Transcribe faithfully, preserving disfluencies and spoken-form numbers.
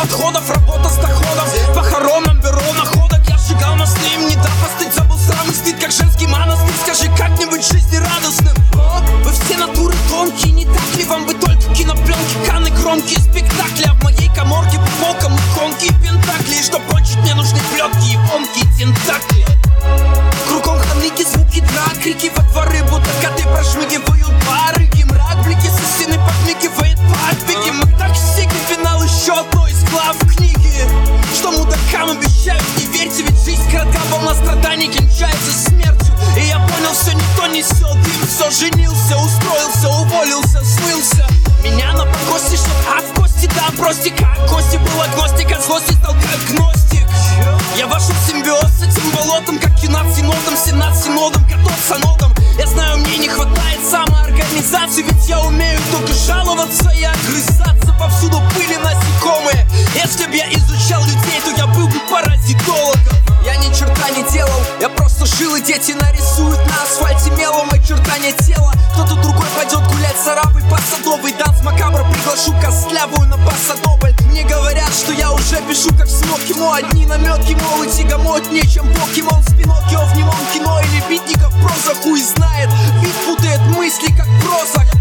отходов, работа с доходом. Похоронам бюро находок. Я сжигал мосты, им не дав остыть. Забыл срамный стыд, как женский монастырь. Скажи как-нибудь жизнерадостным. О, вы все натуры тонкие, не так ли вам бы только кинопленки, каны, громкие спектакли. А в моей коморке по полкам иконки и пентакли. И чтоб кончить мне нужны плетки, японки и тентакли. Кругом ханыки, звуки драк, крики во дворы, будто коты прошмыгивают барыги. Мрак, блики со стены подмигивает подбеги. Мы так стигли финал еще одной из глав книги. Что мудакам обещают, не верьте, ведь жизнь коротка, волна страданий кончается смертью. И я понял, все никто не сел дым, все женился, устроился, уволился, слылся. Меня на покости, что ад в кости, да, прости, как кости был агностик, от злости стал как гностик. Я вошел в симбиоз с этим болотом, как юнат синодом, сенат синодом, котов санодом. Я знаю, мне не хватает самоорганизации, ведь я умею только жаловаться и огрызаться. Повсюду пыли насекомые. Если б я изучал людей, то я был бы паразитологом. Я ни черта не делал, я просто жил, и дети нарисуют на асфальте мелом очертания тела. Кто-то другой пойдет гулять с арабой по Садовой. Данс макабра, приглашу костлявую на басадобль. Мне говорят, что я уже пишу как смоки, но одни наметки, мол, и тягомотнее, чем покемон с Пиноккио в немом кино или битников проза, хуй знает. Вид путает мысли, как проза.